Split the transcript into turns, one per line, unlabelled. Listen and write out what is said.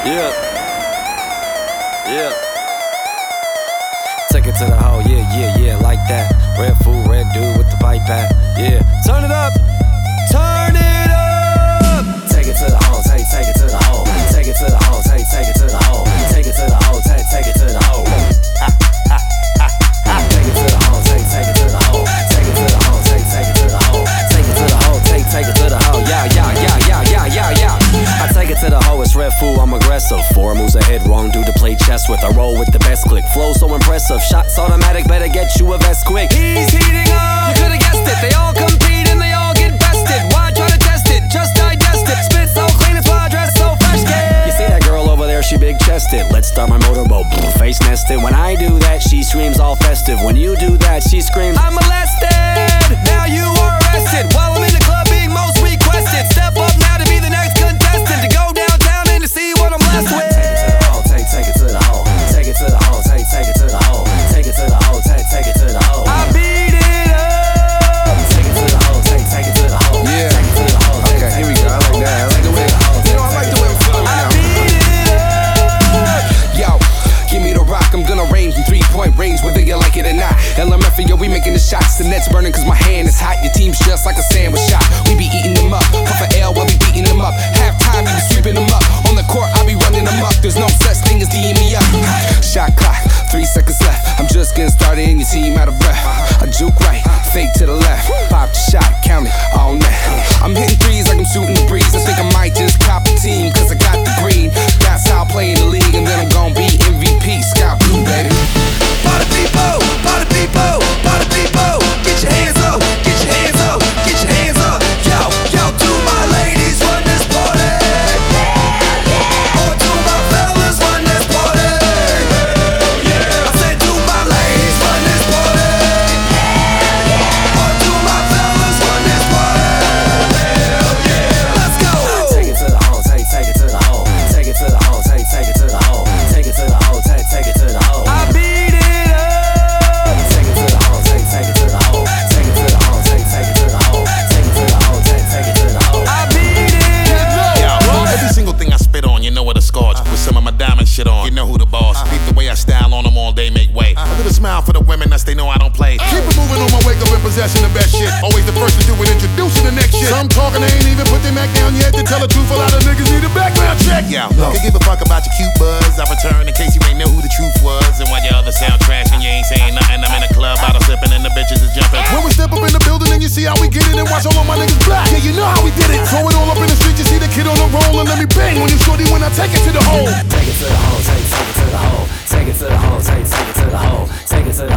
Yeah. Yeah. Take it to the hole, yeah, like that. Red fool, red dude with the pipe pack. Yeah. Turn it up. Turn it up. Take it to the hole, take it to the hole. Take it to the hole, take it to the hole. Take it to the hole, take it to the hole. Take it to the hole, take it to the hole. Take it to the hole, take it to the hole. Take it to the hole, take it to the hole. Yeah. I take it to the hole, it's red fool, I'm aggressive. 4 moves ahead, wrong dude to play chess with. I roll with the best click, flow so impressive. Shots automatic, better get you a vest quick. He's heating up, you could've guessed it. They all compete and they all get bested. Why try to test it? Just digest it. Spit so clean, that's why I dress so fresh, kid. You see that girl over there, she big chested. Let's start my motorboat, face nested. When I do that, she screams all festive. When you do that, she screams, I'm molested. Now you are arrested. While I'm in the club being most requested. Step up now to be the next contestant. To go downtown and to see what I'm blessed with. Take it to the hole, take it to the hole. Take it to the hole, take it to the hole. Take it to the hole. I beat it up. Take it to the hole, take it to the hole. Yeah. Take it to the hole. Okay, here we go. I like that. I like the way. I like the way I'm feeling right now. I beat it up.
Yo, give me the rock. I'm gonna range in 3-point range, whether you like it or not. LMF, yo, we making the shots. The net's burning 'cause my hand is hot. Your team's just like a sandwich shop. We be eating them up. Puff a L while we beating them up. Halftime, we be sweeping them up. On the court, I be running them up. There's no such thing as D'ing me up. Shot clock, 3 seconds left. I'm just getting started and your team out of breath. I juke right, fake to the left. Pop the shot, count it all night. I'm hitting threes like I'm shooting the breeze. I think I might just cop a team 'cause I got the green. That's how I play in the league, and then I'm gon' be MVP. Sky Blue, baby. Party people, party people, party people. Get your hands up, get your hands up, get your hands up. Yo, do my ladies run this party? Or do my fellas run this party? I said, do my ladies run this party? Or do my fellas run this party? Let's go. Take it to the hole, take it to the hole. Take it to the hole, take it to the hole. Take it to the hole, take it to the hole. I beat it up. Take it to the hole, take it to the hole. Take it to the hole, take it to the hole. Take it to the hole, take it to the hole. I beat it up.
Yo, every single thing I spit on, you know what it's scorch. With some of my diamond shit on, you know who the boss. Beat the way I style on them all day, make way. A little smile for the women, that's they know I don't play.
Keep it moving on my wake up in possession of best shit. Always the first to do it, introducing the next shit. Some talking, they ain't even put their Mac down yet. To tell the truth, a lot of niggas need a background check.
Yeah, could give a fuck about your cute buzz. I return in case you ain't know who the truth was. And while your other sound trash and you ain't saying nothing, I'm in a club, bottle sipping and the bitches is jumping.
When we step up in the building and you see how we get it, and watch all of my niggas black. Yeah, you know how we did it. Throw it all up in the street, you see the kid on the roll, and let me bang when you shorty when I take it to the hole.
Take it to the hole, take it to the hole. Take it to the hole, take it to the hole. Take it to the